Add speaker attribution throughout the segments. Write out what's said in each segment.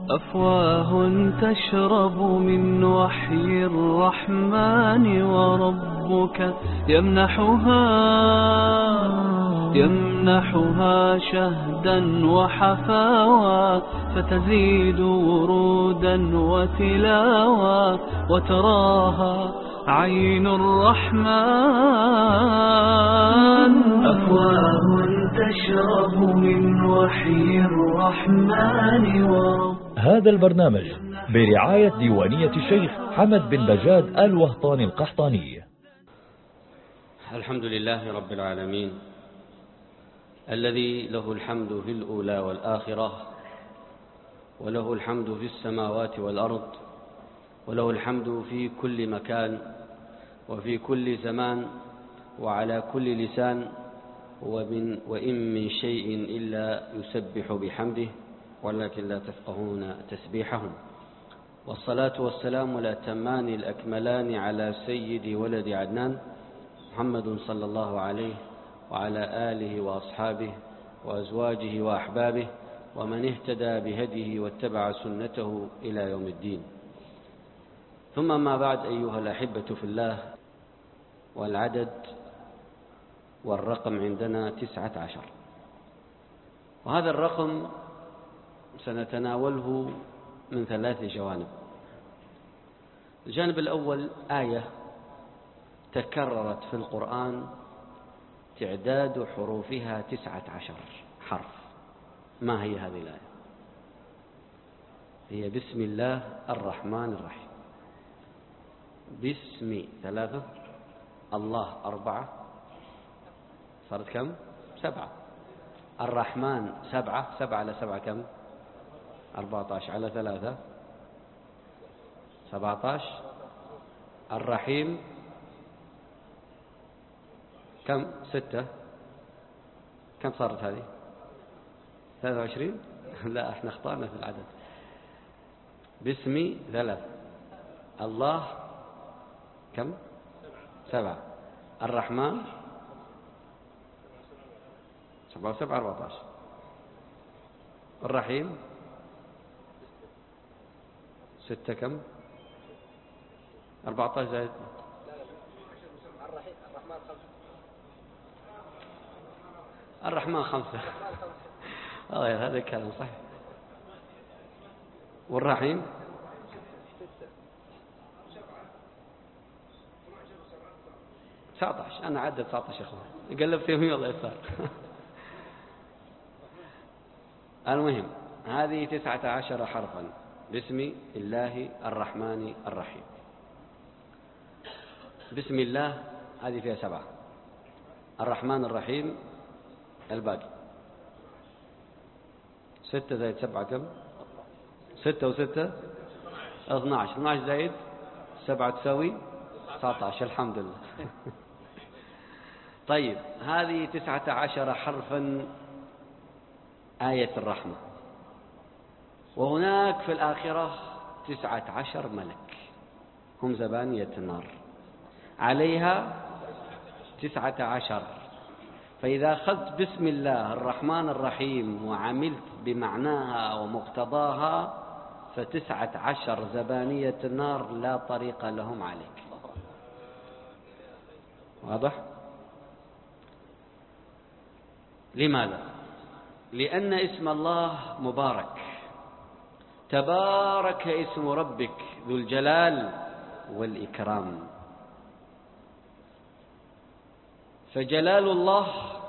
Speaker 1: أفواه تشرب من وحي الرحمن وربك يمنحها شهدا وحفاوى، فتزيد ورودا وتلاوى، وتراها عين الرحمن. أفواه تشرب من وحي الرحمن وربك.
Speaker 2: هذا البرنامج برعاية ديوانية الشيخ حمد بن بجاد الوهطاني القحطاني.
Speaker 3: الحمد لله رب العالمين الذي له الحمد في الأولى والآخرة، وله الحمد في السماوات والأرض، وله الحمد في كل مكان وفي كل زمان وعلى كل لسان، وإن من شيء إلا يسبح بحمده ولكن لا تفقهون تسبيحهم. والصلاة والسلام الأتمان الأكملان على سيد ولد عدنان محمد صلى الله عليه وعلى آله وأصحابه وأزواجه وأحبابه ومن اهتدى بهديه واتبع سنته إلى يوم الدين. ثم ما بعد، أيها الأحبة في الله، والعدد والرقم عندنا 19، وهذا الرقم سنتناوله من 3 جوانب. الجانب الأول آية تكررت في القرآن تعداد حروفها 19 حرف. ما هي هذه الآية؟ هي بسم الله الرحمن الرحيم. بسم 3، الله 4، صارت كم؟ 7. الرحمن 7، 7 على 7 كم؟ 14 على 3 17. الرحيم كم؟ 6. كم صارت هذه؟ 23. لا، احنا اخطأنا في العدد. باسمي 3، الله كم؟ 7، الرحمن 7 و7 14، الرحيم 6 كم؟ 14 زائد الرحمن 5. هذا الكلام صح. والرحيم 19. أنا عدد 19 يا أخوان، قلبت يمين والله يسار. المهم هذه 19 حرفا. بسم الله الرحمن الرحيم. بسم الله هذه فيها 7، الرحمن الرحيم الباقي 6 زائد 7 كم؟ 6 و6 12. 12 زائد 7 تساوي 19. الحمد لله. طيب، هذه 19 حرفا آية الرحمة. وهناك في الآخرة 19 ملك هم زبانية النار، عليها 19. فإذا أخذت بسم الله الرحمن الرحيم وعملت بمعناها ومقتضاها، ف19 زبانية النار لا طريق لهم عليك. واضح؟ لماذا؟ لأن اسم الله مبارك. تبارك اسم ربك ذو الجلال والإكرام. فجلال الله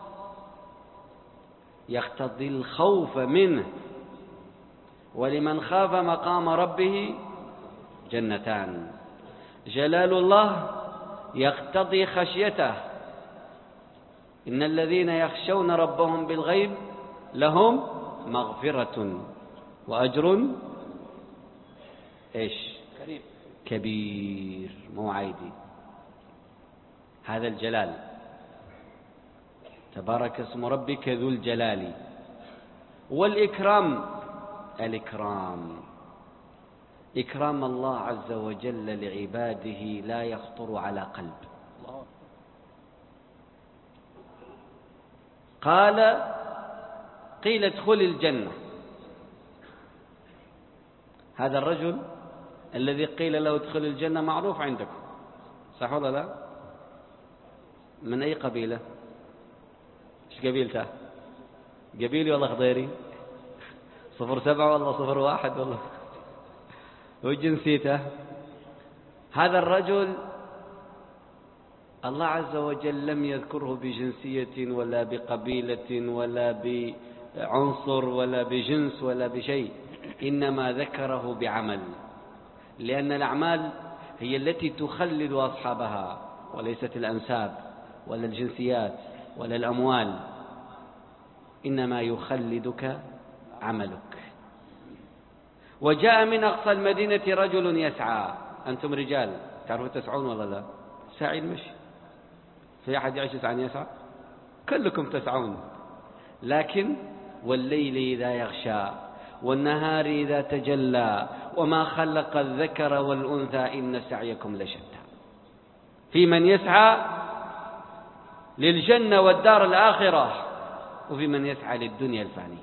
Speaker 3: يقتضي الخوف منه، ولمن خاف مقام ربه جنتان. جلال الله يقتضي خشيته. إن الذين يخشون ربهم بالغيب لهم مغفرة وأجر كبير موعدي. هذا الجلال. تبارك اسم ربك ذو الجلال. والإكرام، الإكرام إكرام الله عز وجل لعباده لا يخطر على قلب. قيل ادخل الجنة، هذا الرجل الذي قيل له ادخل الجنة معروف عندكم، صح ولا لا؟ من أي قبيلة؟ إيش قبيلته؟ قبيلي ولا خضيري؟ 07 ولا 01 والله؟ وجنسيته؟ هذا الرجل الله عز وجل لم يذكره بجنسية ولا بقبيلة ولا بعنصر ولا بجنس ولا بشيء، إنما ذكره بعمل، لأن الأعمال هي التي تخلد أصحابها وليست الأنساب ولا الجنسيات ولا الأموال، إنما يخلدك عملك. وجاء من أقصى المدينة رجل يسعى. أنتم رجال تعرفوا تسعون ولا لا؟ سعي المشي، في أحد يعيش عن يسعى؟ كلكم تسعون، لكن والليل إذا يغشى والنهار إذا تجلى وما خلق الذكر والأنثى إن سعيكم لشتى. في من يسعى للجنة والدار الآخرة، وفي من يسعى للدنيا الفانية.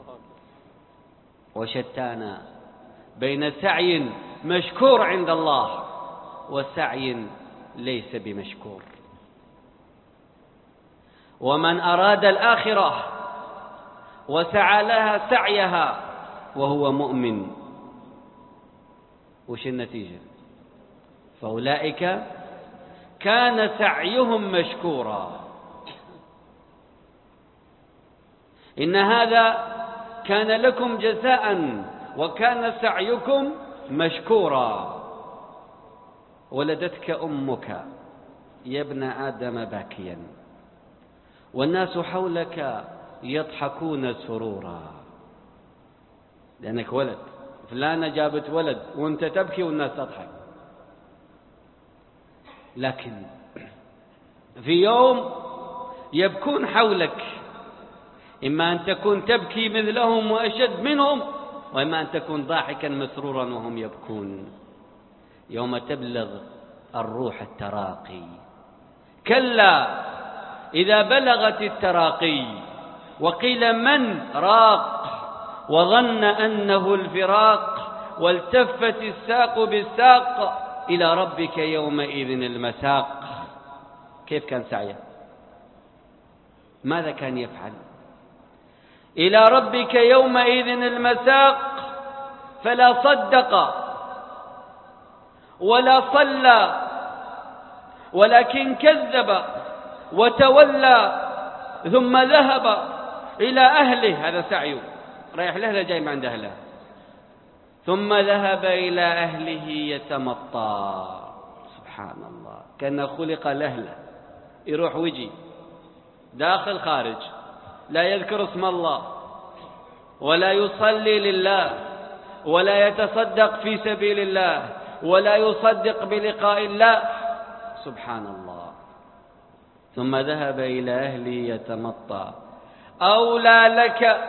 Speaker 3: وشتانا بين سعي مشكور عند الله وسعي ليس بمشكور. ومن أراد الآخرة وسعى لها سعيها وهو مؤمن، وش النتيجة؟ فأولئك كان سعيهم مشكورا. إن هذا كان لكم جزاء وكان سعيكم مشكورا. ولدتك أمك يا ابن آدم باكيا والناس حولك يضحكون سرورا، لأنك ولد، فلانة جابت ولد وانت تبكي والناس تضحك. لكن في يوم يبكون حولك، إما أن تكون تبكي مثلهم وأشد منهم، وإما أن تكون ضاحكا مسرورا وهم يبكون. يوم تبلغ الروح التراقي. كلا إذا بلغت التراقي وقيل من راق وظن أنه الفراق والتفت الساق بالساق إلى ربك يومئذ المساق. كيف كان سعيه؟ ماذا كان يفعل؟ إلى ربك يومئذ المساق. فلا صدق ولا صلى ولكن كذب وتولى ثم ذهب إلى أهله. هذا سعيه، رايح لأهله جاي من عند أهله. ثم ذهب إلى أهله يتمطى. سبحان الله، كان خلق لأهله، يروح ويجي داخل خارج، لا يذكر اسم الله ولا يصلي لله ولا يتصدق في سبيل الله ولا يصدق بلقاء الله. سبحان الله. ثم ذهب إلى أهله يتمطى. أولى لك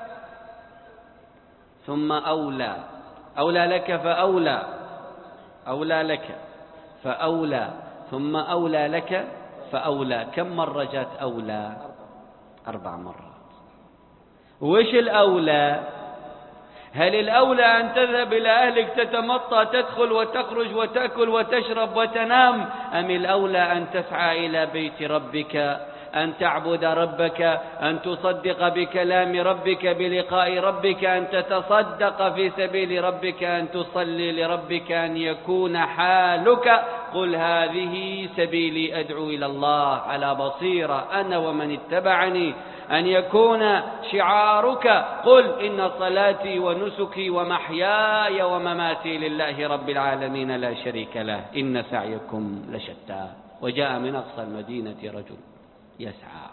Speaker 3: ثم أولى، أولى لك فأولى، أولى لك فأولى، ثم أولى لك فأولى. كم مرة جاءت أولى؟ 4 مرات. وش الأولى؟ هل الأولى أن تذهب إلى أهلك تتمطى، تدخل وتخرج وتأكل وتشرب وتنام، أم الأولى أن تسعى إلى بيت ربك، أن تعبد ربك، أن تصدق بكلام ربك، بلقاء ربك، أن تتصدق في سبيل ربك، أن تصلي لربك، أن يكون حالك قل هذه سبيلي أدعو إلى الله على بصيرة أنا ومن اتبعني، أن يكون شعارك قل إن صلاتي ونسكي ومحياي ومماتي لله رب العالمين لا شريك له إن سعيكم لشتى. وجاء من أقصى المدينة رجل يسعى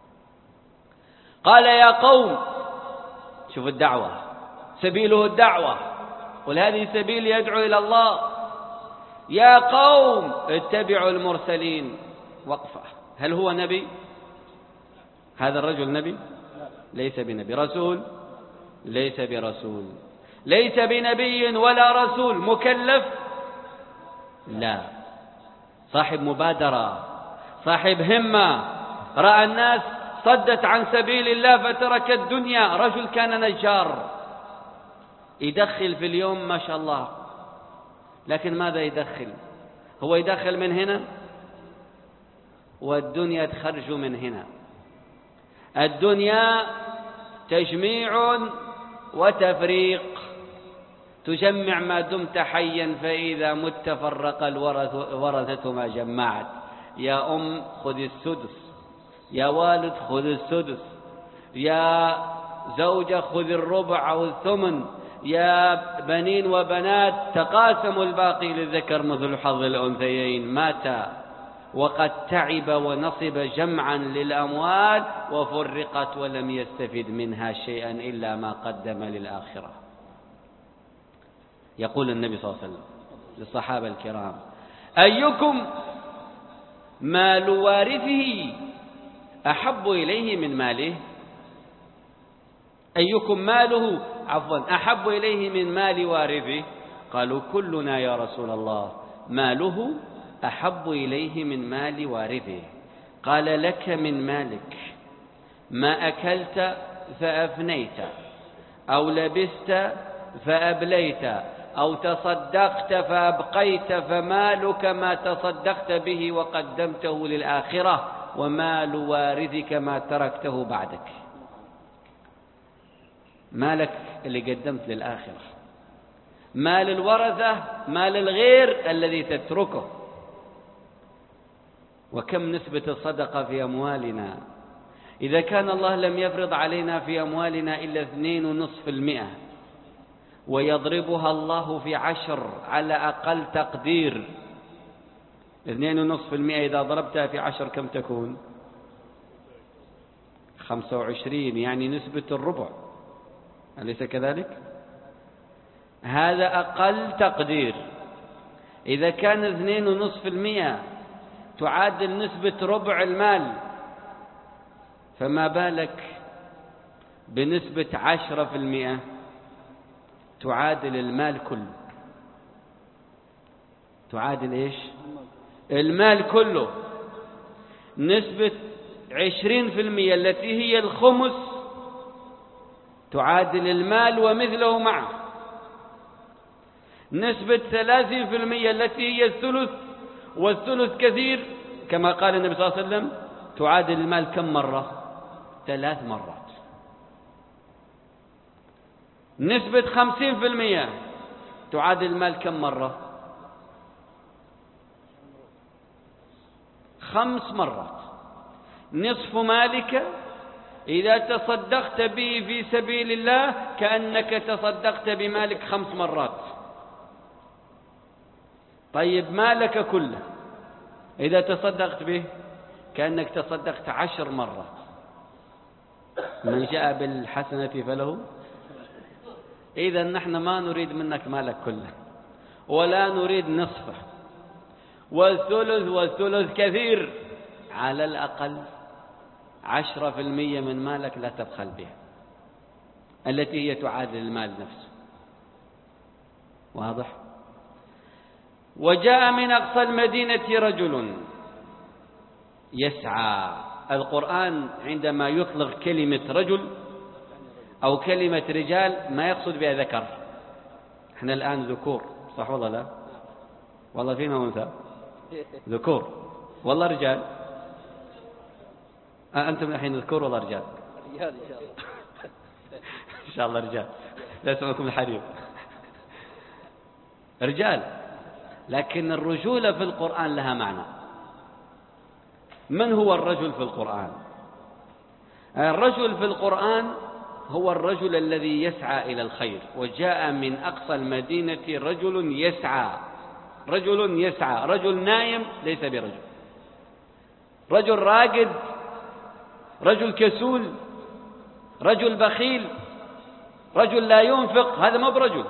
Speaker 3: قال يا قوم، شوف الدعوة، سبيله الدعوة، قل هذه سبيل يدعو إلى الله. يا قوم اتبعوا المرسلين. وقفة، هل هو نبي؟ هذا الرجل نبي؟ ليس بنبي. رسول؟ ليس برسول. ليس بنبي ولا رسول. مكلف؟ لا. صاحب مبادرة، صاحب همة، رأى الناس صدت عن سبيل الله فترك الدنيا. رجل كان نجار، يدخل في اليوم ما شاء الله، لكن ماذا يدخل؟ هو يدخل من هنا والدنيا تخرج من هنا. الدنيا تجميع وتفريق، تجمع ما دمت حيا، فإذا مت فرق الورثة ما جمعت. يا أم خذ السدس، يا والد خذ السدس، يا زوجة خذ الربع أو الثمن، يا بنين وبنات تقاسموا الباقي للذكر مثل حظ الأنثيين. مات وقد تعب ونصب جمعا للأموال وفرقت ولم يستفد منها شيئا إلا ما قدم للآخرة. يقول النبي صلى الله عليه وسلم للصحابة الكرام: أيكم مال وارثه أحب إليه من ماله؟ أيكم ماله أحب إليه من مال وارثه؟ قالوا: كلنا يا رسول الله. ماله أحب إليه من مال وارثه. قال: لك من مالك ما أكلت فأفنيت، أو لبست فأبليت، أو تصدقت فأبقيت، فمالك ما تصدقت به وقدمته للآخرة، ومال وارثك ما تركته بعدك. مالك اللي قدمت للآخرة، مال الورثة مال الغير الذي تتركه. وكم نسبة الصدقة في أموالنا؟ إذا كان الله لم يفرض علينا في أموالنا إلا 2.5%، ويضربها الله في 10 على أقل تقدير. 2.5% إذا ضربتها في 10 كم تكون؟ 25، يعني نسبة الربع، أليس كذلك؟ هذا أقل تقدير. إذا كان 2.5% تعادل نسبة ربع المال، فما بالك بنسبة 10% تعادل المال كله. تعادل إيش؟ المال كله. نسبة 20% التي هي الخمس تعادل المال ومثله معه. نسبة 30% التي هي الثلث، والثلث كثير كما قال النبي صلى الله عليه وسلم، تعادل المال كم مرة؟ 3 مرات. نسبة 50% تعادل المال كم مرة؟ 5 مرات. نصف مالك إذا تصدقت به في سبيل الله كأنك تصدقت بمالك 5 مرات. طيب مالك كله إذا تصدقت به كأنك تصدقت 10 مرات. من جاء بالحسنة فله. إذا نحن ما نريد منك مالك كله، ولا نريد نصفه، والثلث كثير. على الأقل 10% من مالك لا تبخل بها، التي هي تعادل المال نفسه. واضح؟ وجاء من أقصى المدينة رجل يسعى. القرآن عندما يطلق كلمة رجل أو كلمة رجال ما يقصد بها ذكر. احنا الآن ذكور، صح والله؟ لا والله فينا أنثى ذكور، والله رجال. أنتم الحين ذكور والله رجال؟ رجال إن شاء الله. إن شاء الله رجال، لا يسمعكم الحريم. رجال. لكن الرجولة في القرآن لها معنى. من هو الرجل في القرآن؟ الرجل في القرآن هو الرجل الذي يسعى إلى الخير. وجاء من أقصى المدينة رجل يسعى. رجل يسعى. رجل نايم ليس برجل. رجل راقد، رجل كسول، رجل بخيل، رجل لا ينفق، هذا ما برجل.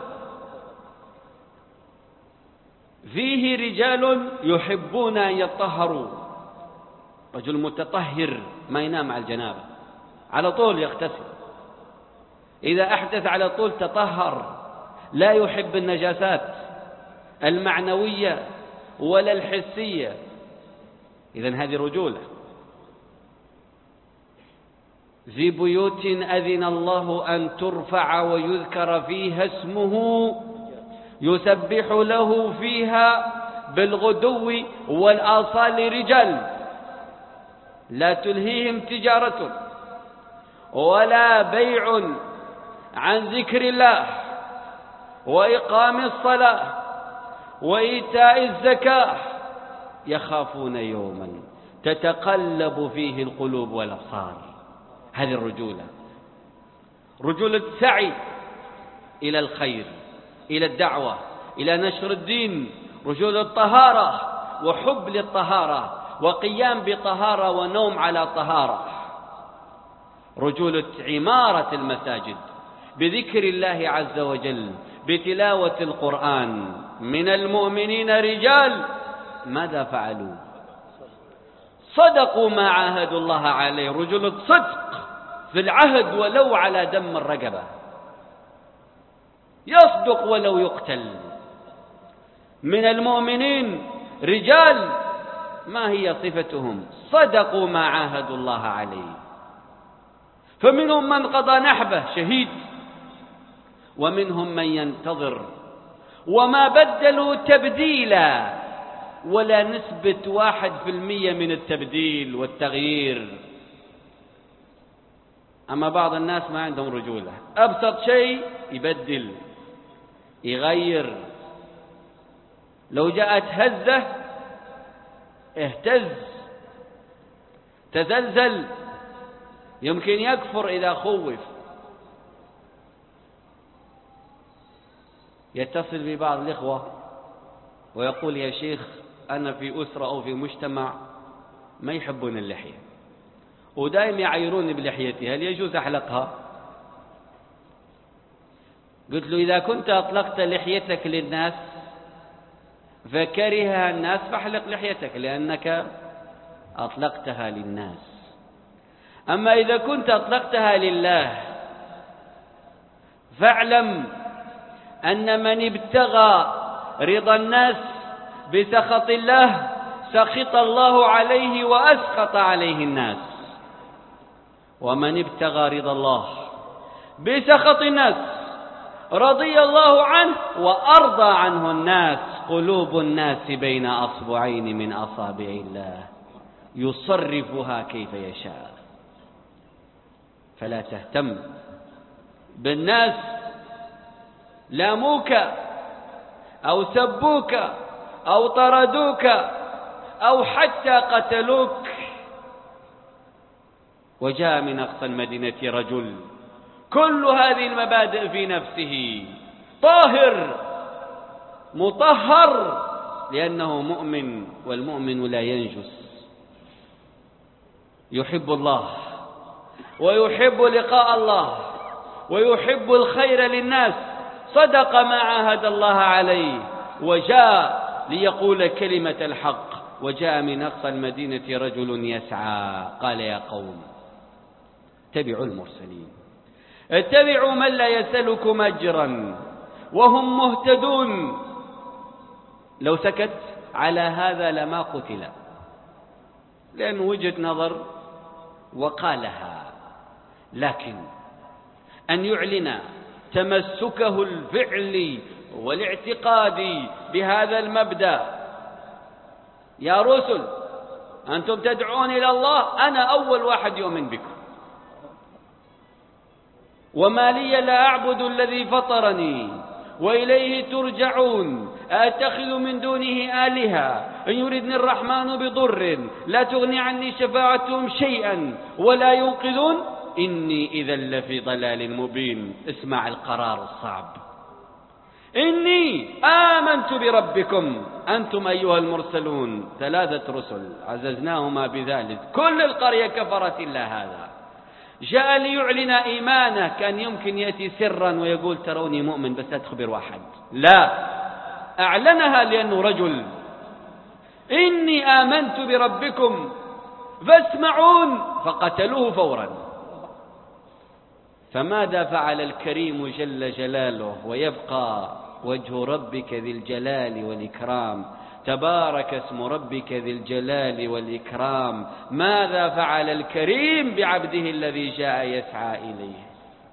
Speaker 3: فيه رجال يحبون أن يطهروا. رجل متطهر ما ينام على الجنابة، على طول يغتسل، إذا أحدث على طول تطهر، لا يحب النجاسات المعنوية ولا الحسية. إذن هذه رجولة. ذي بيوت أذن الله أن ترفع ويذكر فيها اسمه يسبح له فيها بالغدو والآصال رجال لا تلهيهم تجارة ولا بيع عن ذكر الله وإقام الصلاة وإيتاء الزكاة يخافون يوما تتقلب فيه القلوب والأبصار. هذه الرجولة، رجولة السعي إلى الخير، إلى الدعوة، إلى نشر الدين، رجولة الطهارة وحب للطهارة وقيام بطهارة ونوم على طهارة، رجولة عمارة المساجد بذكر الله عز وجل بتلاوة القرآن. من المؤمنين رجال ماذا فعلوا؟ صدقوا ما عاهدوا الله عليه، رجولة صدق في العهد ولو على دم الرقبة، يصدق ولو يقتل. من المؤمنين رجال، ما هي صفتهم؟ صدقوا ما عاهدوا الله عليه، فمنهم من قضى نحبه شهيد ومنهم من ينتظر، وما بدلوا تبديلا ولا نسبة 1% من التبديل والتغيير. أما بعض الناس ما عندهم رجولة، أبسط شيء يبدل يغير، لو جاءت هزة اهتز تزلزل، يمكن يكفر إذا خوف. يتصل ببعض الإخوة ويقول يا شيخ أنا في أسرة أو في مجتمع ما يحبون اللحية ودائما يعيروني بلحيتي، هل يجوز أحلقها؟ قلت له إذا كنت أطلقت لحيتك للناس فكرهها الناس فاحلق لحيتك لأنك أطلقتها للناس. أما إذا كنت أطلقتها لله فاعلم أن من ابتغى رضا الناس بسخط الله سخط الله عليه وأسخط عليه الناس، ومن ابتغى رضا الله بسخط الناس رضي الله عنه وأرضى عنه الناس. قلوب الناس بين أصبعين من أصابع الله يصرفها كيف يشاء. فلا تهتم بالناس لاموك أو سبوك أو طردوك أو حتى قتلوك. وجاء من أقصى المدينة رجل كل هذه المبادئ في نفسه، طاهر مطهر لأنه مؤمن، والمؤمن لا ينجس، يحب الله ويحب لقاء الله ويحب الخير للناس، صدق ما عاهد الله عليه وجاء ليقول كلمة الحق. وجاء من أقصى المدينة رجل يسعى قال يا قوم اتبعوا المرسلين، اتبعوا من لا يسألكم أجرا وهم مهتدون. لو سكت على هذا لما قتل، لأن وجهة نظر وقالها، لكن أن يعلن تمسكه الفعلي والاعتقادي بهذا المبدأ. يا رسل أنتم تدعون إلى الله، أنا أول واحد يؤمن بكم، وما لي لا أعبد الذي فطرني وإليه ترجعون، أتخذ من دونه آلهة إن يردني الرحمن بضر لا تغني عني شفاعتهم شيئا ولا ينقذون إني إذا لفي ضلال مبين. اسمع القرار الصعب، إني آمنت بربكم أنتم أيها المرسلون. 3 رسل عززناهما بذلك، كل القرية كفرت إلا هذا. جاء ليعلن إيمانه، كان يمكن يأتي سرا ويقول تروني مؤمن بس أتخبر واحد، لا، أعلنها لأنه رجل. إني آمنت بربكم فاسمعون، فقتلوه فورا. فماذا فعل الكريم جل جلاله ويبقى وجه ربك ذي الجلال والإكرام؟ تبارك اسم ربك ذي الجلال والإكرام ماذا فعل الكريم بعبده الذي جاء يسعى إليه.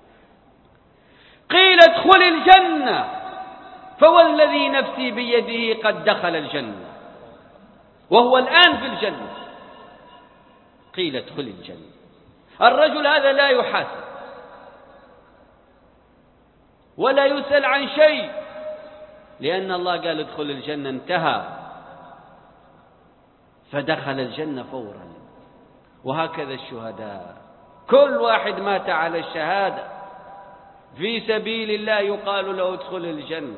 Speaker 3: قيل ادخل الجنة، فوالذي نفسي بيده قد دخل الجنة وهو الآن في الجنة. قيل ادخل الجنة. الرجل هذا لا يحاسب ولا يسأل عن شيء، لأن الله قال ادخل الجنة، انتهى، فدخل الجنة فورا. وهكذا الشهداء، كل واحد مات على الشهادة في سبيل الله يقال له ادخل الجنة.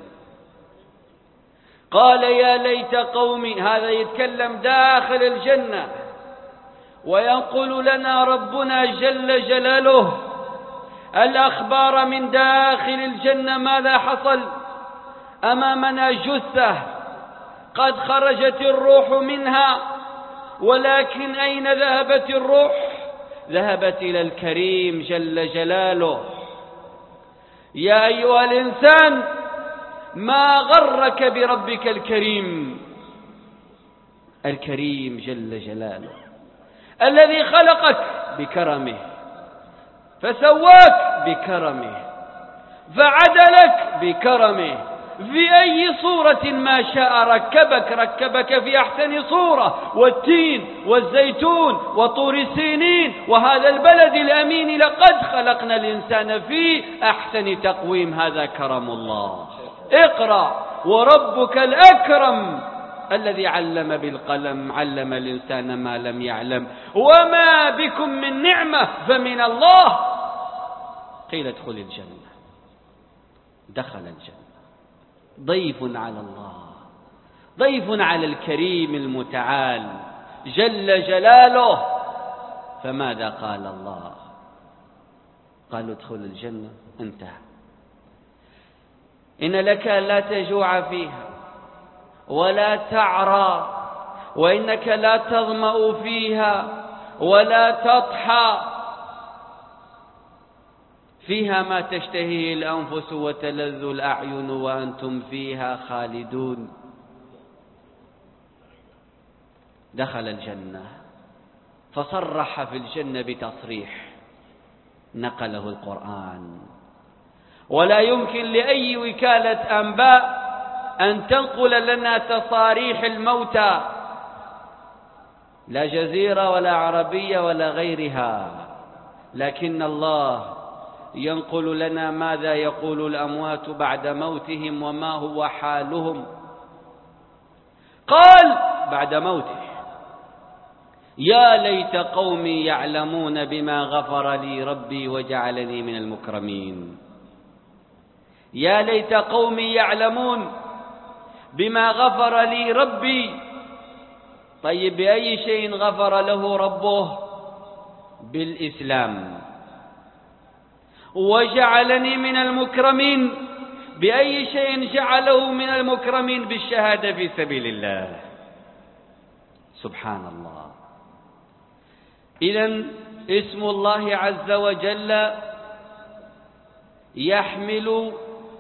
Speaker 3: قال يا ليت قومي، هذا يتكلم داخل الجنة، وينقل لنا ربنا جل جلاله الأخبار من داخل الجنة. ماذا حصل؟ أمامنا جثة قد خرجت الروح منها، ولكن أين ذهبت الروح؟ ذهبت إلى الكريم جل جلاله. يا أيها الإنسان ما غرك بربك الكريم؟ الكريم جل جلاله الذي خلقك بكرمه، فسواك بكرمه، فعدلك بكرمه، في أي صورة ما شاء ركبك في أحسن صورة، والتين والزيتون وطور سينين وهذا البلد الأمين، لقد خلقنا الإنسان في أحسن تقويم. هذا كرم الله. اقرأ وربك الأكرم الذي علم بالقلم، علم الإنسان ما لم يعلم، وما بكم من نعمة فمن الله. قيل ادخل الجنة، دخل الجنة، ضيف على الله، ضيف على الكريم المتعال جل جلاله. فماذا قال الله؟ قال ادخل الجنة، انتهى. إن لك لا تجوع فيها ولا تعرى، وإنك لا تظمأ فيها ولا تضحى، فيها ما تشتهيه الأنفس وتلذ الأعين وأنتم فيها خالدون. دخل الجنة، فصرح في الجنة بتصريح نقله القرآن، ولا يمكن لأي وكالة أنباء أن تنقل لنا تصاريح الموتى، لا جزيرة ولا عربية ولا غيرها، لكن الله ينقل لنا ماذا يقول الأموات بعد موتهم وما هو حالهم. قال بعد موته يا ليت قومي يعلمون بما غفر لي ربي وجعلني من المكرمين. يا ليت قومي يعلمون بما غفر لي ربي. طيب بأي شيء غفر له ربه؟ بالإسلام. وجعلني من المكرمين، بأي شيء جعله من المكرمين؟ بالشهادة في سبيل الله. سبحان الله. إذن اسم الله عز وجل يحمل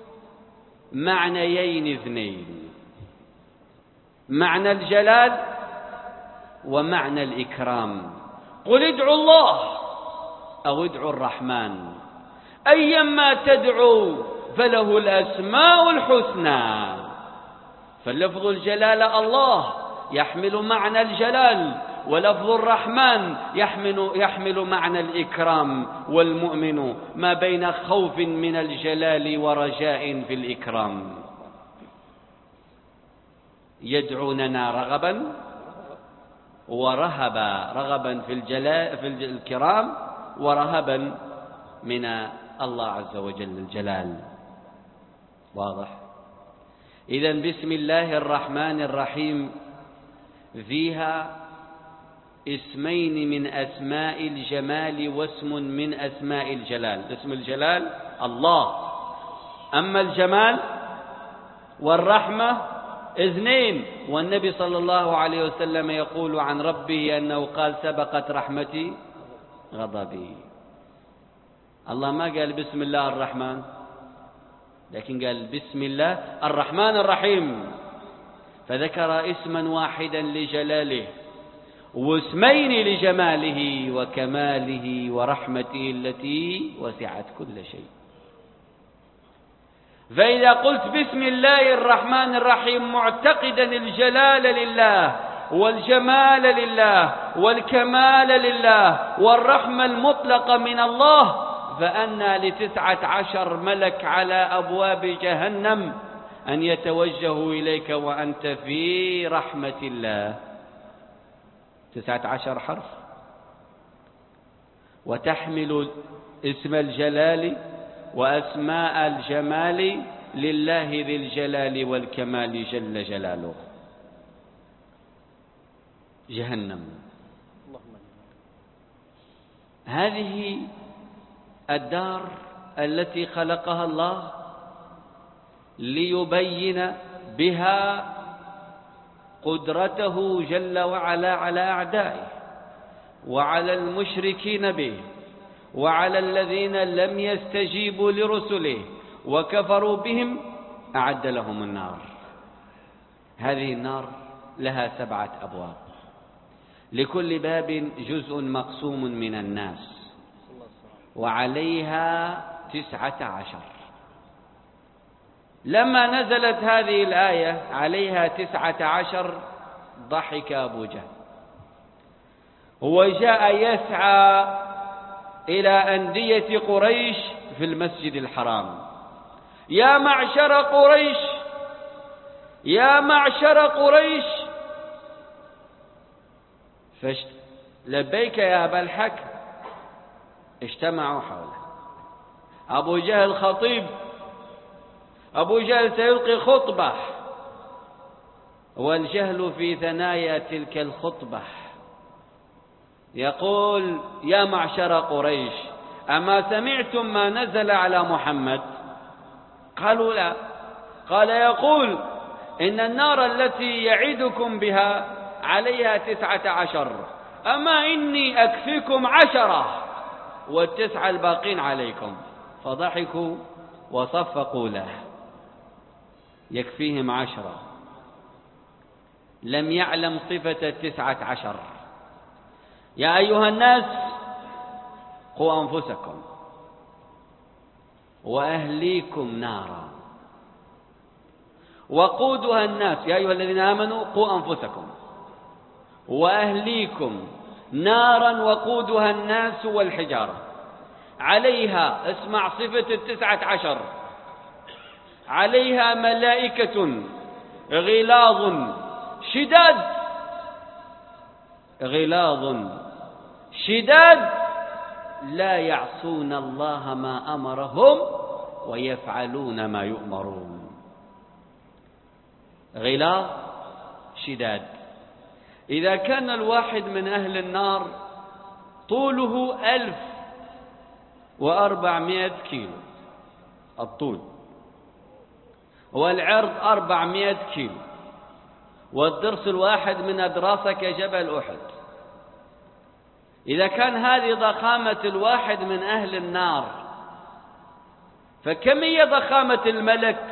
Speaker 3: معنيين اثنين، معنى الجلال ومعنى الإكرام. قل ادعوا الله أو ادعوا الرحمن، أيما تدعوا فله الأسماء الحسنى. فلفظ الجلالة الله يحمل معنى الجلال، ولفظ الرحمن يحمل معنى الإكرام. والمؤمن ما بين خوف من الجلال ورجاء في الإكرام. يدعوننا رغبا ورهبا، رغبا في الكرام، ورهبا من الله عز وجل الجلال. واضح؟ إذن بسم الله الرحمن الرحيم فيها اسمين من أسماء الجمال واسم من أسماء الجلال. اسم الجلال الله، أما الجمال والرحمة اثنين. والنبي صلى الله عليه وسلم يقول عن ربه أنه قال سبقت رحمتي غضبي. الله ما قال بسم الله الرحمن، لكن قال بسم الله الرحمن الرحيم. فذكر اسما واحدا لجلاله واسمين لجماله وكماله ورحمته التي وسعت كل شيء. فإذا قلت بسم الله الرحمن الرحيم معتقدا الجلال لله والجمال لله والكمال لله والرحمة المطلقة من الله، فأنى ل19 ملك على أبواب جهنم أن يتوجهوا إليك وأنت في رحمة الله. 19 حرف، وتحمل اسم الجلال وأسماء الجمال لله ذي الجلال والكمال جل جلاله. جهنم هذه الدار التي خلقها الله ليبين بها قدرته جل وعلا على أعدائه وعلى المشركين به وعلى الذين لم يستجيبوا لرسله وكفروا بهم، أعد لهم النار. هذه النار لها 7 أبواب، لكل باب جزء مقسوم من الناس، وعليها 19. لما نزلت هذه الآية عليها 19 ضحك أبو جهل، وجاء يسعى إلى أندية قريش في المسجد الحرام: يا معشر قريش، يا معشر قريش. لبيك يا أبا الحكم. اجتمعوا حوله. أبو جهل خطيب، أبو جهل سيلقي خطبة، والجهل في ثنايا تلك الخطبة. يقول: يا معشر قريش، أما سمعتم ما نزل على محمد؟ قالوا: لا. قال: يقول إن النار التي يعدكم بها عليها 19، أما إني أكفيكم 10 وال9 الباقين عليكم. فضحكوا وصفقوا له. يكفيهم 10. لم يعلم صفة 19. يا أيها الناس قوا أنفسكم وأهليكم نارا وقودها الناس. يا أيها الذين آمنوا قوا أنفسكم وأهليكم نارا وقودها الناس والحجارة. عليها، اسمع صفة 19، عليها ملائكة غلاظ شداد، غلاظ شداد لا يعصون الله ما أمرهم ويفعلون ما يؤمرون. غلاظ شداد. إذا كان الواحد من أهل النار طوله 1400 كيلو الطول، والعرض 400 كيلو، والضرس الواحد من أضراسه كجبل أحد، إذا كان هذه ضخامة الواحد من أهل النار، فكم هي ضخامة الملك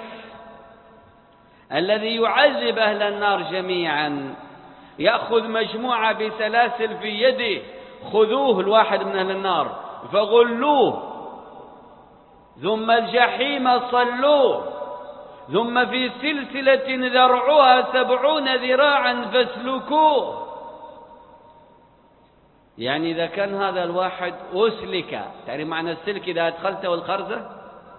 Speaker 3: الذي يعذب أهل النار جميعا؟ يأخذ مجموعة بسلاسل في يده: خذوه الواحد من أهل النار فغلوه، ثم الجحيم صلوه، ثم في سلسلة ذرعها 70 ذراعا فاسلكوه. يعني إذا كان هذا الواحد أسلك، تعرف معنى السلك إذا أدخلته الخرزة؟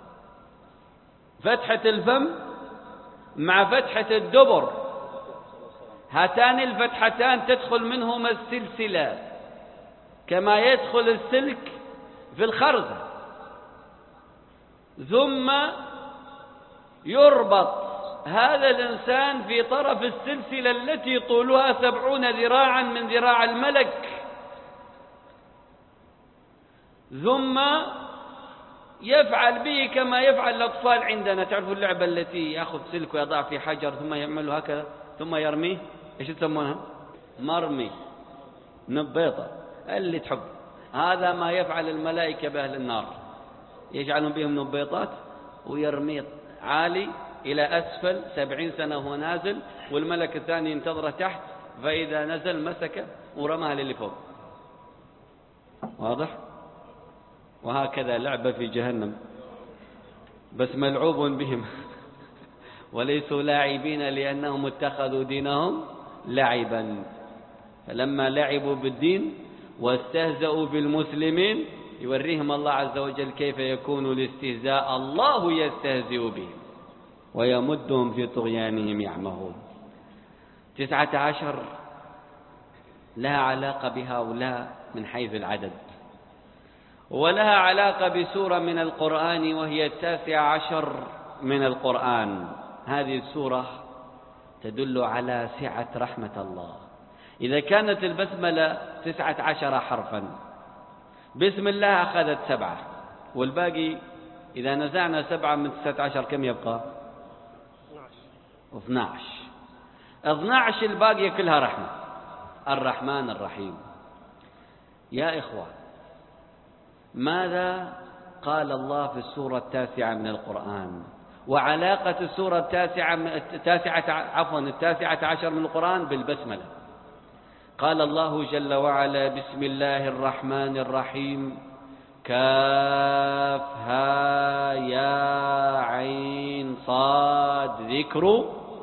Speaker 3: فتحة الفم مع فتحة الدبر، هاتان الفتحتان تدخل منهما السلسلة كما يدخل السلك في الخرزة، ثم يربط هذا الإنسان في طرف السلسلة التي طولها 70 ذراعا من ذراع الملك، ثم يفعل به كما يفعل الأطفال عندنا. تعرفوا اللعبة التي يأخذ سلك ويضع في حجر ثم يعمل هكذا ثم يرميه؟ إيش يسمونها؟ مرمي، نبيطة، اللي تحب. هذا ما يفعل الملائكة بأهل النار، يجعلون بهم نبيطات ويرمي عالي إلى أسفل 70 سنة وهو نازل، والملك الثاني ينتظره تحت، فإذا نزل مسكه ورماه للي فوق. واضح؟ وهكذا لعبة في جهنم، بس ملعوب بهم وليسوا لاعبين لأنهم اتخذوا دينهم لعبا. فلما لعبوا بالدين واستهزأوا بالمسلمين يوريهم الله عز وجل كيف يكون الاستهزاء، الله يستهزئ بهم ويمدهم في طغيانهم يعمهون. 19 لها علاقة بهؤلاء من حيث العدد، ولها علاقة بسورة من القرآن وهي 19 من القرآن. هذه السورة تدل على سعة رحمة الله. إذا كانت البسملة 19 حرفا، بسم الله أخذت 7، والباقي إذا نزعنا 7 من 19 كم يبقى؟ 12. 12 الباقية كلها رحمة. الرحمن الرحيم. يا إخوة، ماذا قال الله في السورة 9 من القرآن؟ وعلاقة السورة 19 من القرآن بالبسملة. قال الله جل وعلا: بسم الله الرحمن الرحيم، كافها يا عين صاد، ذكر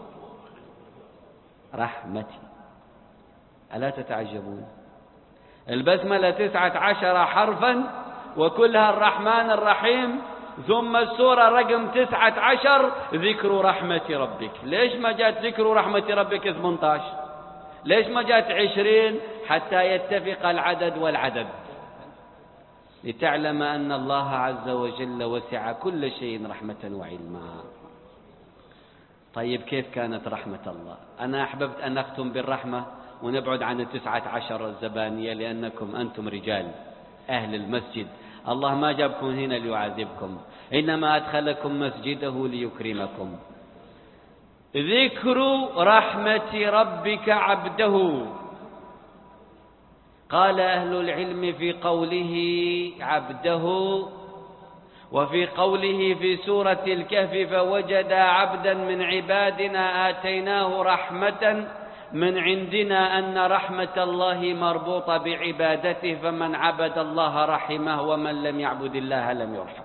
Speaker 3: رحمتي. ألا تتعجبون؟ البسملة 19 حرفا وكلها الرحمن الرحيم، ثم السورة رقم 19 ذكر رحمة ربك. ليش ما جاءت ذكر رحمة ربك 18؟ ليش ما جاءت 20 حتى يتفق العدد والعدد؟ لتعلم أن الله عز وجل وسع كل شيء رحمة وعلما. طيب كيف كانت رحمة الله؟ أنا أحببت أن أختم بالرحمة ونبعد عن 19 الزبانية، لأنكم أنتم رجال أهل المسجد. الله ما جابكم هنا ليعذبكم، إنما أدخلكم مسجده ليكرمكم. ذكر رحمة ربك عبده. قال أهل العلم في قوله عبده وفي قوله في سورة الكهف: فوجد عبدا من عبادنا آتيناه رحمة من عندنا، أن رحمة الله مربوطة بعبادته، فمن عبد الله رحمه ومن لم يعبد الله لم يرحم.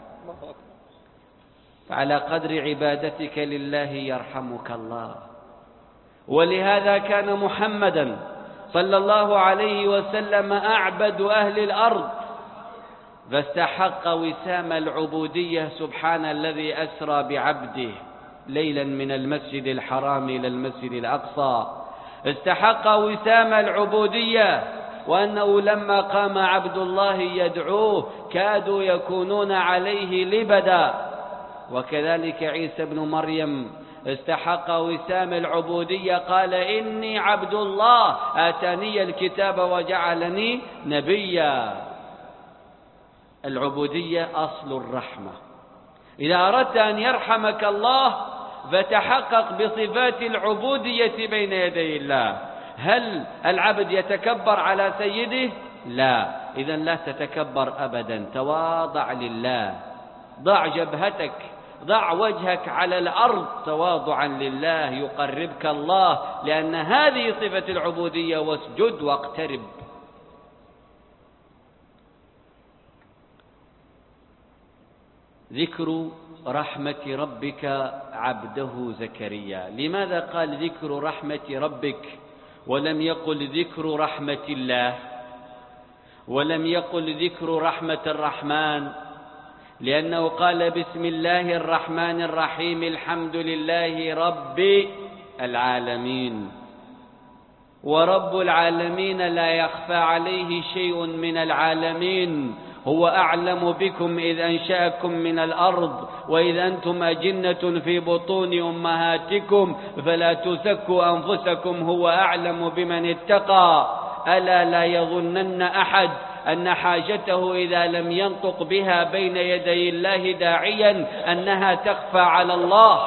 Speaker 3: فعلى قدر عبادتك لله يرحمك الله. ولهذا كان محمدا صلى الله عليه وسلم أعبد أهل الأرض، فاستحق وسام العبودية. سبحان الذي أسرى بعبده ليلا من المسجد الحرام إلى المسجد الأقصى. استحق وسام العبودية، وأنه لما قام عبد الله يدعوه كادوا يكونون عليه لبدا. وكذلك عيسى بن مريم استحق وسام العبودية، قال: إني عبد الله آتاني الكتاب وجعلني نبيا. العبودية أصل الرحمة. إذا أردت أن يرحمك الله فتحقق بصفات العبودية بين يدي الله. هل العبد يتكبر على سيده؟ لا، إذن لا تتكبر أبدا. تواضع لله، ضع جبهتك، ضع وجهك على الأرض تواضعا لله، يقربك الله، لأن هذه صفة العبودية. واسجد واقترب. ذكر رحمة ربك عبده زكريا. لماذا قال ذكر رحمة ربك ولم يقل ذكر رحمة الله، ولم يقل ذكر رحمة الرحمن؟ لأنه قال: بسم الله الرحمن الرحيم، الحمد لله رب العالمين. ورب العالمين لا يخفى عليه شيء من العالمين. هو أعلم بكم إذ أنشأكم من الأرض وإذ أنتم أجنة في بطون أمهاتكم فلا تزكوا أنفسكم، هو أعلم بمن اتقى. ألا لا يظنن أحد أن حاجته إذا لم ينطق بها بين يدي الله داعيا أنها تخفى على الله.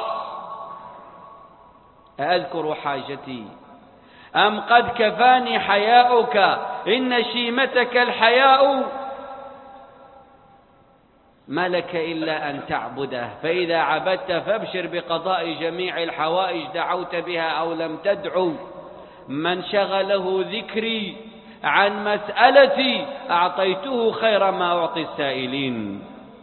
Speaker 3: أذكر حاجتي أم قد كفاني حياؤك إن شيمتك الحياء. ما لك إلا أن تعبده، فإذا عبدت فابشر بقضاء جميع الحوائج دعوت بها أو لم تدعو. من شغله ذكري عن مسألتي أعطيته خير ما أعطي السائلين.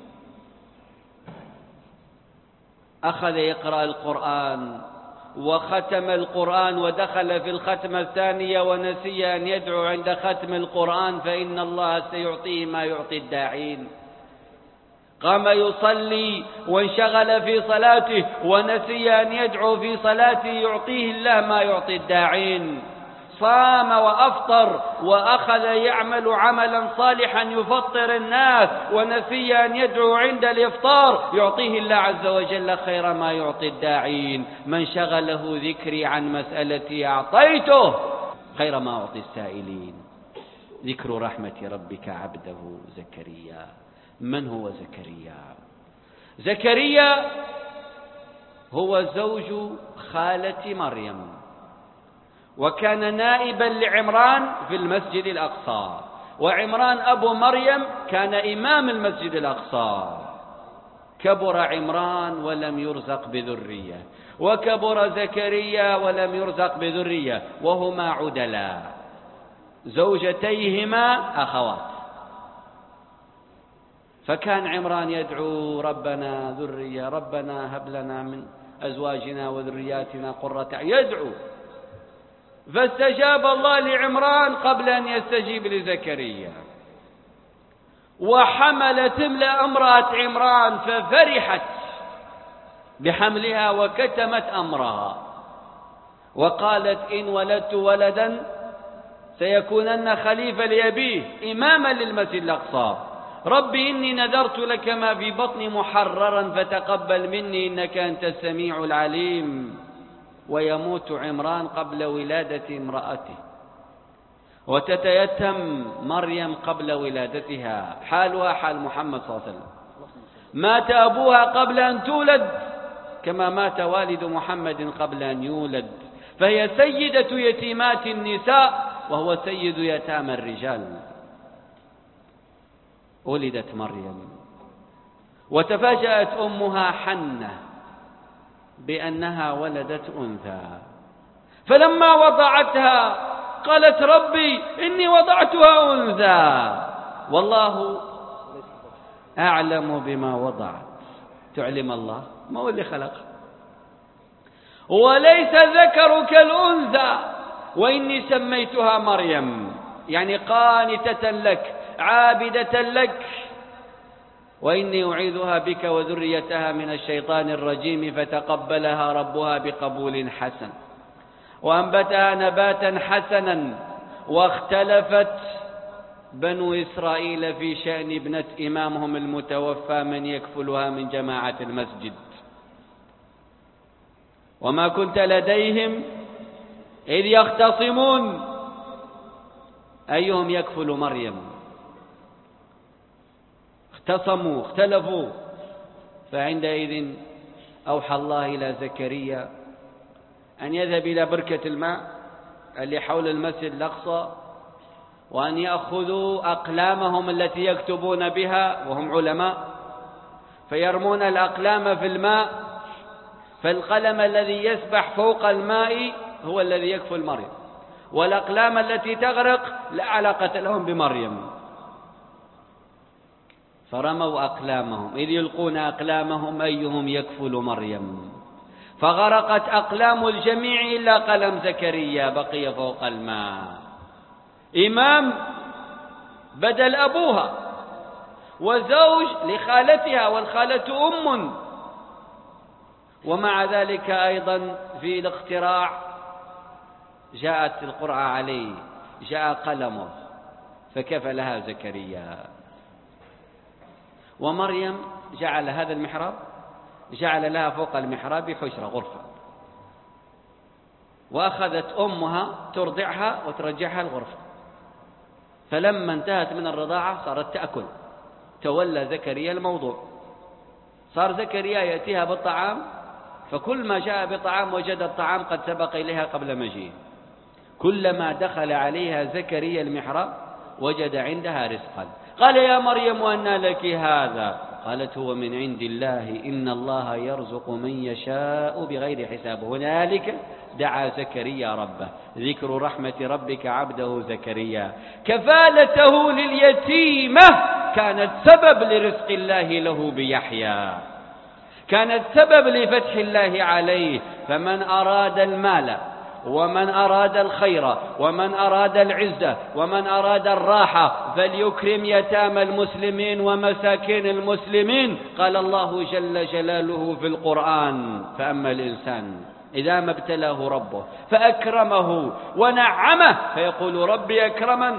Speaker 3: أخذ يقرأ القرآن وختم القرآن ودخل في الختمة الثانية ونسي أن يدعو عند ختم القرآن فإن الله سيعطيه ما يعطي الداعين. قام يصلي وانشغل في صلاته ونسي أن يدعو في صلاته يعطيه الله ما يعطي الداعين. صام وأفطر وأخذ يعمل عملا صالحا يفطر الناس ونسي أن يدعو عند الإفطار يعطيه الله عز وجل خير ما يعطي الداعين. من شغله ذكري عن مسألتي أعطيته خير ما أعطي السائلين. ذكر رحمة ربك عبده زكريا. من هو زكريا؟ زكريا هو زوج خالة مريم، وكان نائبا لعمران في المسجد الأقصى، وعمران أبو مريم كان إمام المسجد الأقصى. كبر عمران ولم يرزق بذرية، وكبر زكريا ولم يرزق بذرية، وهما عدلا زوجتيهما أخوات. فكان عمران يدعو ربنا ذرية، ربنا هب لنا من أزواجنا وذرياتنا قرة أعين، يدعو. فاستجاب الله لعمران قبل أن يستجيب لزكريا. وحملت امرأة عمران ففرحت بحملها وكتمت أمرها وقالت إن ولدت ولدا سيكونن خليفة لأبيه إماما للمسجد الأقصى. ربي إني نذرت لك ما في بطني محررا فتقبل مني إنك أنت السميع العليم. ويموت عمران قبل ولادة امرأته، وتتيتم مريم قبل ولادتها، حالها حال محمد صلى الله عليه وسلم. مات أبوها قبل أن تولد كما مات والد محمد قبل أن يولد، فهي سيدة يتيمات النساء وهو سيد يتامى الرجال. ولدت مريم وتفاجأت أمها حنة بأنها ولدت أنثى، فلما وضعتها قالت ربي إني وضعتها أنثى والله أعلم بما وضعت. تعلم الله، ما هو اللي خلق. وليس ذكر كالأنثى وإني سميتها مريم، يعني قانتة لك عابدة لك، وإني أعيذها بك وذريتها من الشيطان الرجيم. فتقبلها ربها بقبول حسن وأنبتها نباتا حسنا. واختلفت بنو إسرائيل في شأن ابنة إمامهم المتوفى من يكفلها من جماعة المسجد. وما كنت لديهم إذ يختصمون أيهم يكفل مريم. اختصموا اختلفوا، فعندئذ أوحى الله إلى زكريا أن يذهب إلى بركة الماء اللي حول المسجد الأقصى وأن يأخذوا أقلامهم التي يكتبون بها وهم علماء، فيرمون الأقلام في الماء، فالقلم الذي يسبح فوق الماء هو الذي يكفل مريم، والأقلام التي تغرق لا علاقة لهم بمريم. فرموا أقلامهم إذ يلقون أقلامهم أيهم يكفل مريم، فغرقت أقلام الجميع إلا قلم زكريا بقي فوق الماء. إمام بدل أبوها وزوج لخالتها، والخالة أم. ومع ذلك أيضا في الاختراع جاءت القرعة عليه، جاء قلمه فكفلها زكريا. ومريم جعل هذا المحراب، جعل لها فوق المحراب حجرة غرفة، وأخذت أمها ترضعها وترجعها الغرفة. فلما انتهت من الرضاعة صارت تأكل، تولى زكريا الموضوع. صار زكريا يأتيها بالطعام، فكل ما جاء بطعام وجد الطعام قد سبق إليها قبل مجيئه. كلما دخل عليها زكريا المحراب وجد عندها رزقا. قال يا مريم أنى لك هذا؟ قالت هو من عند الله إن الله يرزق من يشاء بغير حساب. هنالك دعا زكريا ربه. ذكر رحمة ربك عبده زكريا. كفالته لليتيمة كانت سبب لرزق الله له بيحيى، كانت سبب لفتح الله عليه. فمن أراد المال ومن أراد الخير ومن أراد العزة ومن أراد الراحة فليكرم يتامى المسلمين ومساكين المسلمين. قال الله جل جلاله في القرآن: فأما الإنسان إذا ما ابتلاه ربه فأكرمه ونعمه فيقول ربي أكرمن،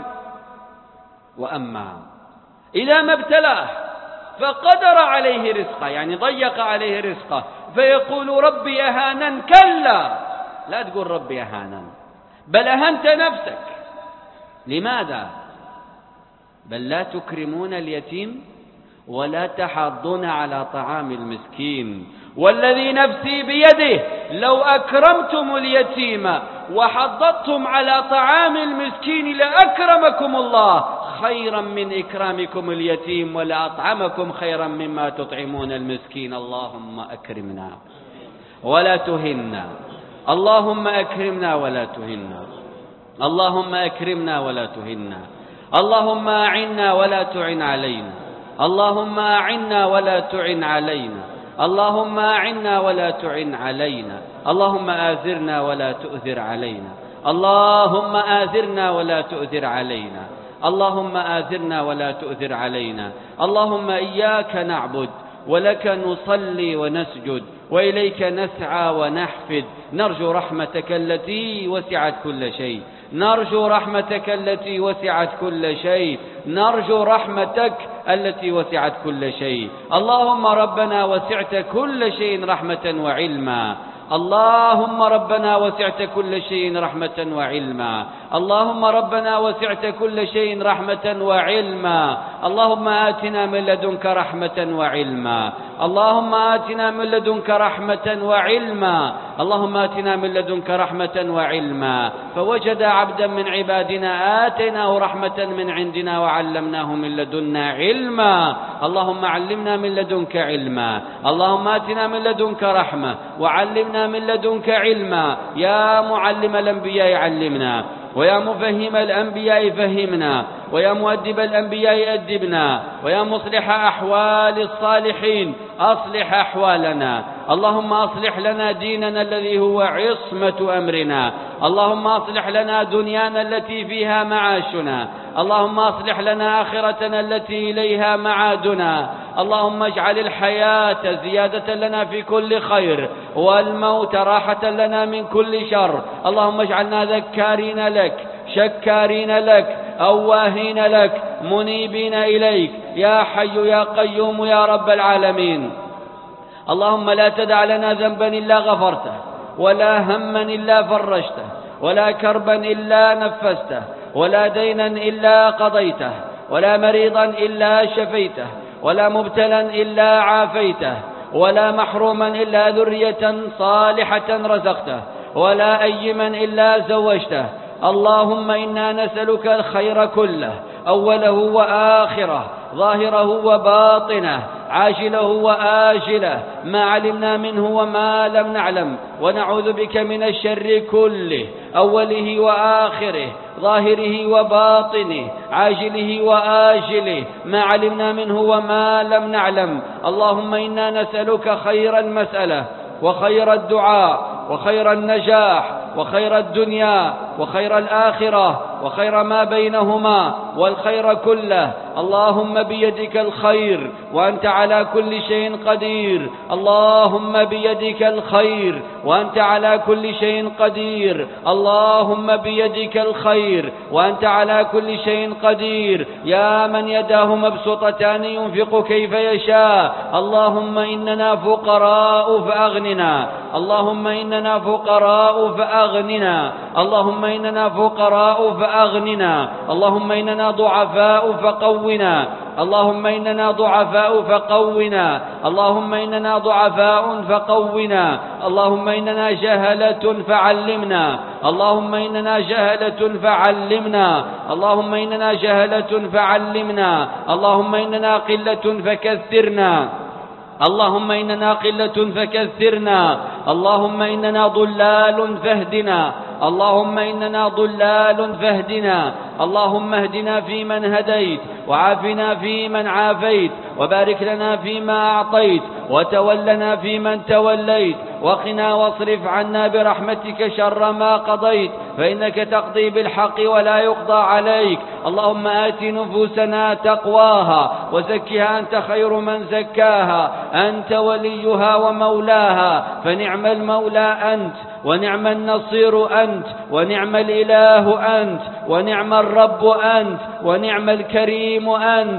Speaker 3: وأما إذا ما ابتلاه فقدر عليه رزقه، يعني ضيق عليه رزقه، فيقول ربي أهانن. كلا، لا تقول ربي أهانن، بل أهنت نفسك. لماذا؟ بل لا تكرمون اليتيم ولا تحاضون على طعام المسكين. والذي نفسي بيده لو أكرمتم اليتيم وحضضتم على طعام المسكين لأكرمكم الله خيرا من إكرامكم اليتيم ولأطعمكم خيرا مما تطعمون المسكين. اللهم أكرمنا ولا تهنا، اللهم أكرمنا ولا تهنا، اللهم أكرمنا ولا تهنا، اللهم أعنا ولا تعن علينا، اللهم أعنا ولا تعن علينا، اللهم أعنا ولا تعن علينا، اللهم آثرنا ولا تؤثر علينا، اللهم آثرنا ولا تؤثر علينا، اللهم آثرنا ولا تؤثر علينا. اللهم إياك نعبد ولك نصلي ونسجد وإليك نسعى ونحفد. نرجو رحمتك التي وسعت كل شيء، نرجو رحمتك التي وسعت كل شيء، نرجو رحمتك التي وسعت كل شيء. اللهم ربنا وسعت كل شيء رحمة وعلما، اللهم ربنا وسعت كل شيء رحمة وعلما، اللهم ربنا وسعت كل شيء رحمة وعلما. اللهم آتنا من لدنك رحمة وعلما، اللهم آتنا من لدنك رحمة وعلما، اللهم آتنا من لدنك رحمة وعلما. فوجد عبدا من عبادنا آتيناه رحمة من عندنا وعلمناه من لدنا علما. اللهم علمنا من لدنك علما، اللهم آتنا من لدنك رحمة وعلمنا من لدنك علما. يا معلم الأنبياء علمنا، ويا مفهم الأنبياء فهمنا، ويا مؤدب الأنبياء أدبنا، ويا مصلح أحوال الصالحين أصلح أحوالنا. اللهم أصلح لنا ديننا الذي هو عصمة أمرنا، اللهم أصلح لنا دنيانا التي فيها معاشنا، اللهم أصلح لنا آخرتنا التي إليها معادنا. اللهم اجعل الحياة زيادة لنا في كل خير والموت راحة لنا من كل شر. اللهم اجعلنا ذكارين لك شكارين لك أواهين لك منيبين إليك يا حي يا قيوم يا رب العالمين. اللهم لا تدع لنا ذنبا إلا غفرته، ولا هما إلا فرجته، ولا كربا إلا نفسته، ولا دينا إلا قضيته، ولا مريضا إلا شفيته، ولا مبتلا إلا عافيته، ولا محروما إلا ذرية صالحة رزقته، ولا أيما إلا زوجته. اللهم إنا نسألك الخير كله أوله وآخره، ظاهره وباطنه، عاجله وآجله، ما علمنا منه وما لم نعلم، ونعوذ بك من الشر كله أوله وآخره، ظاهره وباطنه، عاجله وآجله، ما علمنا منه وما لم نعلم. اللهم إنا نسألك خير المسألة وخير الدعاء وخير النجاح وخير الدنيا وخير الآخرة وخير ما بينهما والخير كله. اللهم بيدك الخير وأنت على كل شيء قدير، اللهم بيدك الخير وأنت على كل شيء قدير، اللهم بيدك الخير وأنت على كل شيء قدير. يا من يداه مبسوطتان ينفق كيف يشاء. اللهم إننا فقراء فأغننا، اللهم إننا فقراء فأغننا، اللهم إننا فقراء فأغننا، اللهم إننا ضعفاء فقونا، اللهم إننا ضعفاء فقونا، اللهم إننا ضعفاء فقونا، اللهم إننا جهلة فعلمنا،
Speaker 4: اللهم إننا جهلة فعلمنا، اللهم إننا جهلة فعلمنا، اللهم إننا قلة فكثرنا، اللهم إننا قلة فكثرنا، اللهم إننا ضلال فاهدنا، اللهم إننا ضلال فاهدنا، اللهم اهدنا فيمن هديت، وعافنا فيمن عافيت، وبارك لنا فيما أعطيت، وتولنا فيمن توليت، وقنا واصرف عنا برحمتك شر ما قضيت، فإنك تقضي بالحق ولا يقضى عليك. اللهم آت نفوسنا تقواها وزكها أنت خير من زكاها، أنت وليها ومولاها، فنعم المولى أنت، ونعم النصير أنت، ونعم الإله أنت، ونعم الرب أنت، ونعم الكريم أنت.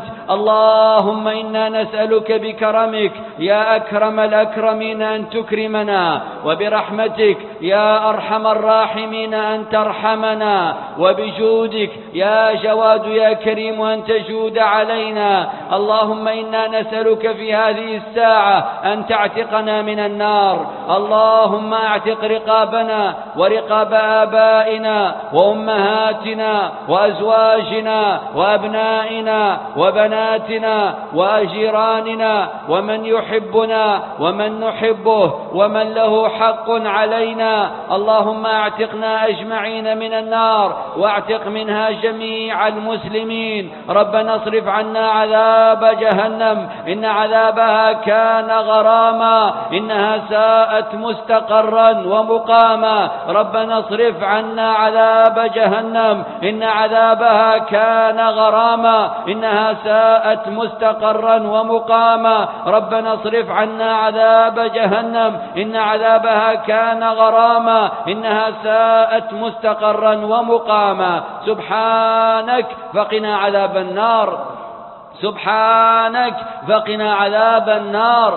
Speaker 4: اللهم إنا نسألك بكرمك يا أكرم الأكرمين أن تكرمنا، وبرحمتك يا أرحم الراحمين أن ترحمنا، وبجودك يا جواد يا كريم أن تجود علينا. اللهم إنا نسألك في هذه الساعة أن تعتقنا من النار. اللهم اعتق رقابنا ورقاب آبائنا وأمهاتنا وأزواجنا وأبنائنا وبناتنا وأجيراننا ومن يحبنا ومن نحبه ومن له حق علينا. اللهم اعتقنا أجمعين من النار، واعتق منها جميع المسلمين. ربنا اصرف عنا عذاب جهنم إن عذابها كان غراما، إنها ساءت مستقرا ومقاما. ربنا اصرف عنا عذاب جهنم إن عذابها كان غراما، إنها ساءت مستقرا ومقاما. ربنا اصرف عنا عذاب جهنم إن عذابها كان غراما، إنها ساءت مستقرا ومقاما. سبحانك فقنا عذاب النار، سبحانك فقنا عذاب النار،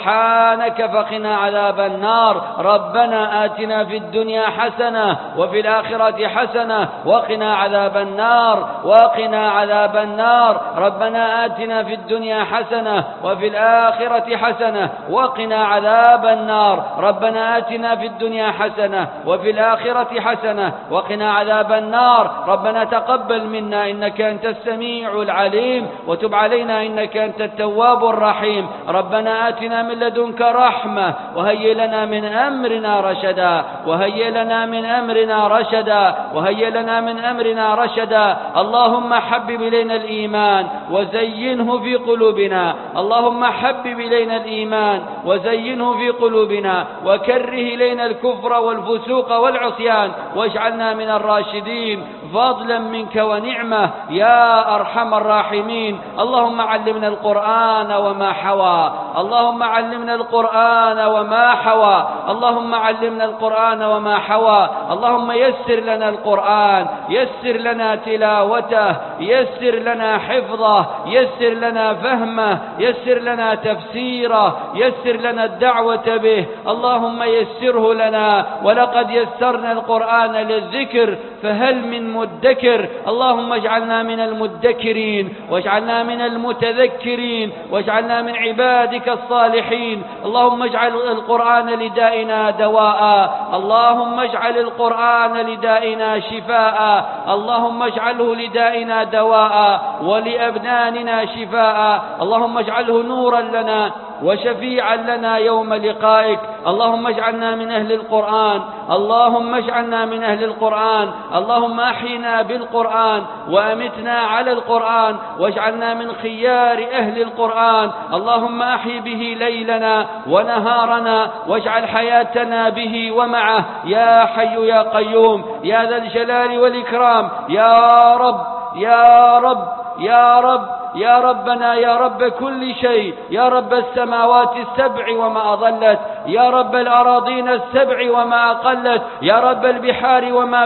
Speaker 4: سبحانك فقنا عذاب النار. ربنا آتنا في الدنيا حسنة وفي الآخرة حسنة وقنا عذاب النار، وقنا عذاب النار. ربنا آتنا في الدنيا حسنة وفي الآخرة حسنة وقنا عذاب النار. ربنا آتنا في الدنيا حسنة وفي الآخرة حسنة وقنا عذاب النار. ربنا تقبل منا إنك أنت السميع العليم، وتب علينا إنك أنت التواب الرحيم. ربنا آتنا من لدنك رحمة وهيئ لنا من أمرنا رشدا، وهيئ لنا من أمرنا رشدا، وهيئ لنا من أمرنا رشدا. اللهم حبب إلينا الإيمان وزينه في قلوبنا، اللهم حبب إلينا الإيمان وزينه في قلوبنا، وكره إلينا الكفر والفسوق والعصيان، واجعلنا من الراشدين فضلا منك ونعمة يا أرحم الراحمين. اللهم علمنا القرآن وما حوى، اللهم علمنا القرآن وما حوى، اللهم علمنا القرآن وما حوى. اللهم يسر لنا القرآن، يسر لنا تلاوته، يسر لنا حفظه، يسر لنا فهمه، يسر لنا تفسيره، يسر لنا الدعوة به. اللهم يسره لنا، ولقد يسرنا القرآن للذكر فهل من مدكر. اللهم اجعلنا من المدكرين، واجعلنا من المتذكرين، واجعلنا من عبادك الصالحين. اللهم اجعل القرآن لدائنا دواء، اللهم اجعل القرآن لدائنا شفاء، اللهم اجعله لدائنا دواء ولأبداننا شفاء. اللهم اجعله نورا لنا وشفيعا لنا يوم لقائك. اللهم اجعلنا من أهل القرآن، اللهم اجعلنا من أهل القرآن. اللهم أحينا بالقرآن وأمتنا على القرآن، واجعلنا من خيار أهل القرآن. اللهم أحي به ليلنا ونهارنا، واجعل حياتنا به ومعه يا حي يا قيوم يا ذا الجلال والإكرام. يا رب يا رب يا رب يا ربنا يا رب كل شيء، يا رب السماوات السبع وما أضلت، يا رب الأراضين السبع وما أقلت، يا رب البحار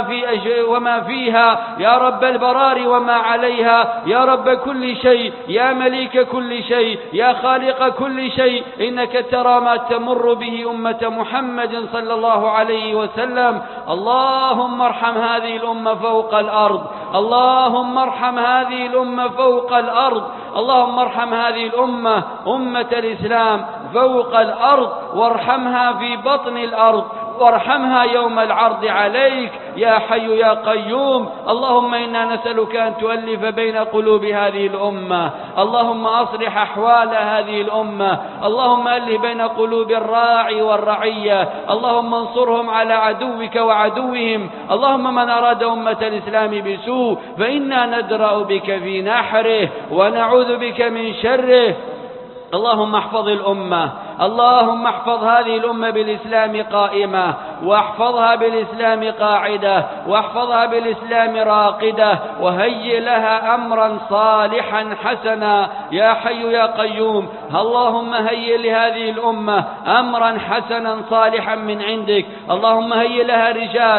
Speaker 4: وما فيها، يا رب البرار وما عليها، يا رب كل شيء، يا مليك كل شيء، يا خالق كل شيء. إنك ترى ما تمر به أمة محمد صلى الله عليه وسلم. اللهم ارحم هذه الأمة فوق الأرض، اللهم ارحم هذه الأمة فوق الأرض، اللهم ارحم هذه الأمة أمة الإسلام فوق الأرض، وارحمها في بطن الأرض، وارحمها يوم العرض عليك يا حي يا قيوم. اللهم إنا نسألك أن تؤلف بين قلوب هذه الأمة، اللهم أصلح أحوال هذه الأمة، اللهم ألف بين قلوب الراعي والرعية، اللهم انصرهم على عدوك وعدوهم. اللهم من أراد أمة الإسلام بسوء فإنا ندرأ بك في نحره ونعوذ بك من شره. اللهم احفظ الأمة، اللهم احفظ هذه الأمة بالإسلام قائمة، واحفظها بالإسلام قاعدة، واحفظها بالإسلام راقدة، وهيئ لها أمرا صالحا حسنا يا حي يا قيوم. اللهم هيئ لهذه الأمة أمرا حسنا صالحا من عندك. اللهم هيئ لها رجال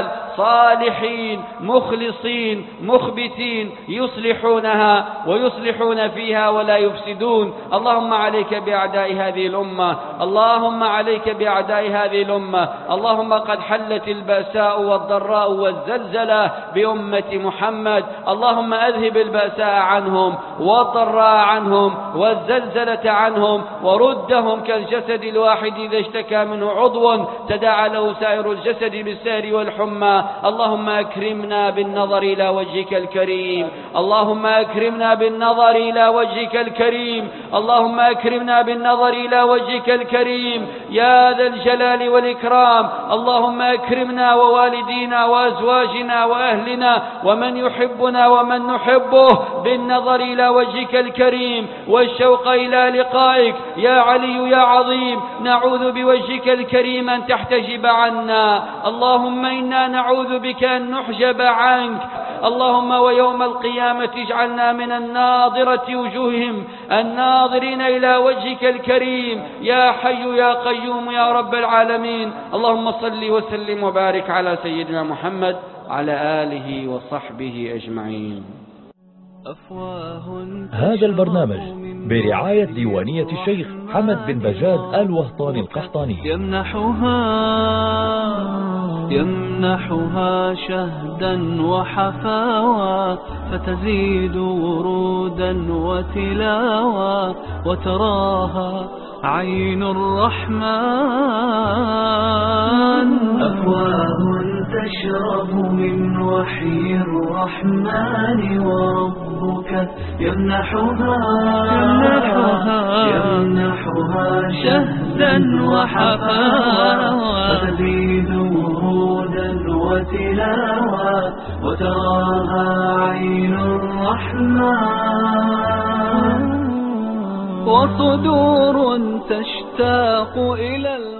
Speaker 4: صالحين مخلصين مخبتين يصلحونها ويصلحون فيها ولا يفسدون. اللهم عليك بأعداء هذه الأمة، اللهم عليك بأعداء هذه الأمة. اللهم قد حلت البأساء والضراء والزلزلة بأمة محمد، اللهم أذهب البأساء عنهم والضراء عنهم والزلزلة عنهم، وردهم كالجسد الواحد إذا اشتكى منه عضو تداعى له سائر الجسد بالسهر والحمى. اللهم أكرمنا بالنظر إلى وجهك الكريم، اللهم أكرمنا بالنظر إلى وجهك الكريم، اللهم أكرمنا بالنظر إلى وجهك الكريم يا ذا الجلال والإكرام. اللهم أكرمنا ووالدينا وأزواجنا وأهلنا ومن يحبنا ومن نحبه بالنظر إلى وجهك الكريم والشوق إلى لقائك يا علي يا عظيم. نعوذ بوجهك الكريم أن تحتجب عنا، اللهم إنا نعوذ بك أن نحجب عنك. اللهم ويوم القيامة اجعلنا من الناظرة وجوههم الناظرين إلى وجهك الكريم يا حي يا قيوم يا رب العالمين. اللهم صل وسلم وبارك على سيدنا محمد على آله وصحبه أجمعين.
Speaker 2: هذا البرنامج برعاية ديوانية الشيخ حمد بن بجاد الوهطاني القحطاني.
Speaker 1: يمنحها شهدا وحفاوى فتزيد ورودا وتلاوى، وتراها عين الرحمن أفواه تشرب من وحي الرحمن، وربك يمنحها شهدا وحفاوى فتزيد ورودا وتلاوى، وتراها عين الرحمن وصدور تشتاق إلى